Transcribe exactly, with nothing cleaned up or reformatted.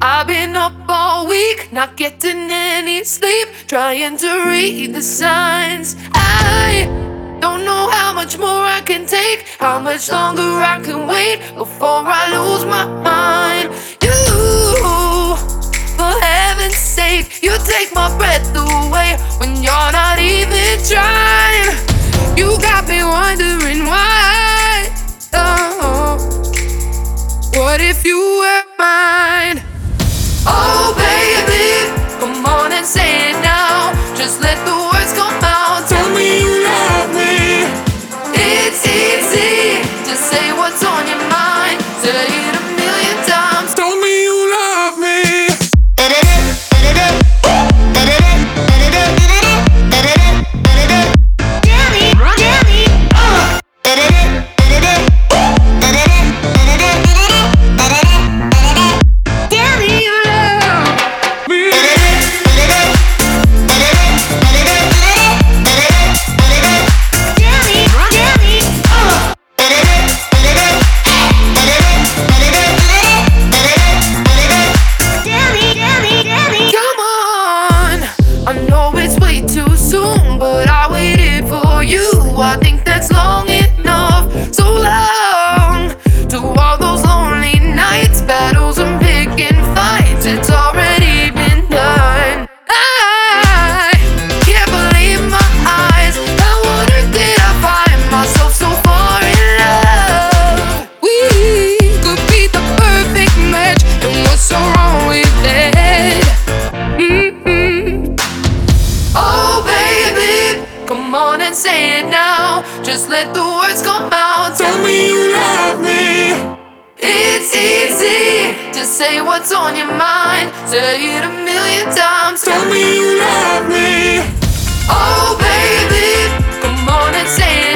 I've been up all week, not getting any sleep, trying to read the signs. I don't know how much more I can take, how much longer I can wait before I lose my mind. You, for heaven's sake, you take my breath away when you're not even trying. You got me wondering why. Oh, what if you were mine? Oh baby, come on and say it now. Just let the words come out. Tell me you love me. It's easy to say what's on your mind. Say it a million times. Tell me you love me. But I waited for you. I think that's long enough. So long to all those lonely nights, battles and picking fights. It's already been done. I can't believe my eyes. How on earth did I find myself so far in love? We could be the perfect match, and what's so wrong with that? Mm-hmm. Oh baby, come on and say it now. Just let the words come out. Tell me you love me. It's easy to say what's on your mind. Say it a million times. Tell me you love me. Oh baby, come on and say it